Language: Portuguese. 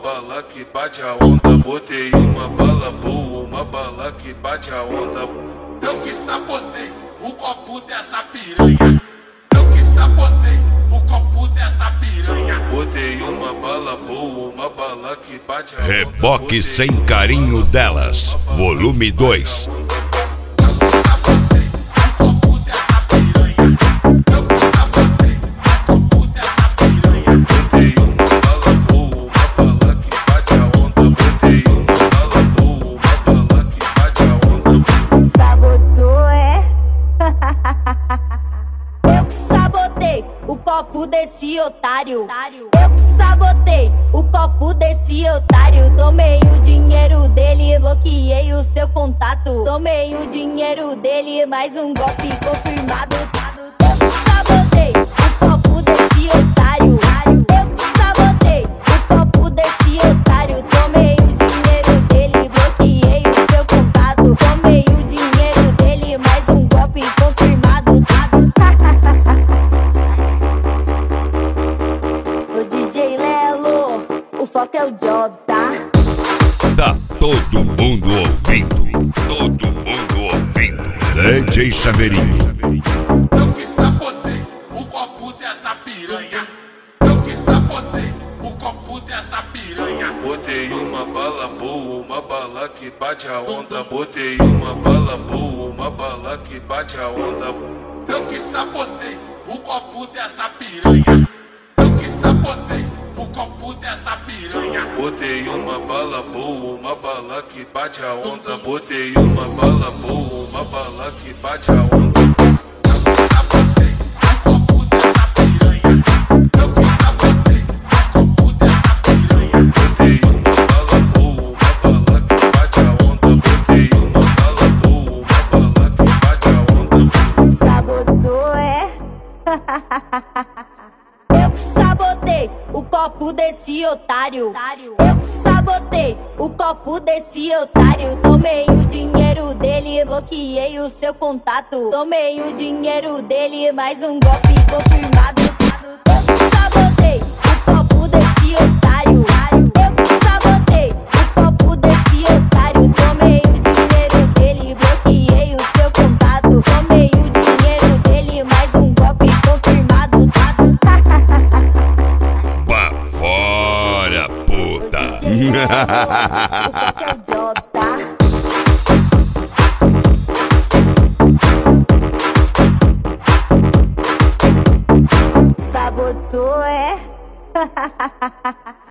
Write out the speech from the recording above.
bala que bate a onda. Botei uma bala boa, uma bala que bate a onda. Eu que sabotei o copo dessa piranha. Eu que sabotei o copo dessa piranha. Botei uma bala boa, uma bala que bate a onda. Reboque sem carinho delas, volume 2. O copo desse otário. Eu que sabotei o copo desse otário. Tomei o dinheiro dele, bloqueei o seu contato. Tomei o dinheiro dele, mais um golpe confirmado. Eu que sabotei o copo desse otário. Eu que sabotei o copo desse otário. Tomei o dinheiro dele, bloqueei o seu contato. Tomei o dinheiro dele, mais um golpe confirmado. DJ Lelo, o foco é o job, tá? Tá todo mundo ouvindo, todo mundo ouvindo. DJ Chaveirinho. Eu que sabotei o copo dessa piranha. Eu que sabotei o copo dessa piranha. Botei uma bala boa, uma bala que bate a onda. Botei uma bala boa, uma bala que bate a onda. Eu que sabotei o copo dessa piranha. Sabotei o copo dessa piranha. Botei uma bala boa, uma bala que bate a onda. Botei uma bala boa, uma bala que bate a onda. Sabotei o copo dessa piranha. Eu que sabotei o copo dessa piranha. Botei uma bala boa, uma bala que bate a onda. Botei uma bala boa, uma bala que bate a onda. Sabotou, é? Eu que sabotei o copo desse otário. Eu que sabotei o copo desse otário. Tomei o dinheiro dele, bloqueei o seu contato. Tomei o dinheiro dele, mais um golpe confirmado. Eu que sabotei o copo desse otário. Eu que sabotei o copo desse otário. Tomei o dinheiro dele, bloqueei o seu contato. Tomei o dinheiro dele, mais um golpe confirmado. Fora, puta! O foco é o job, tá? Sabotou, é?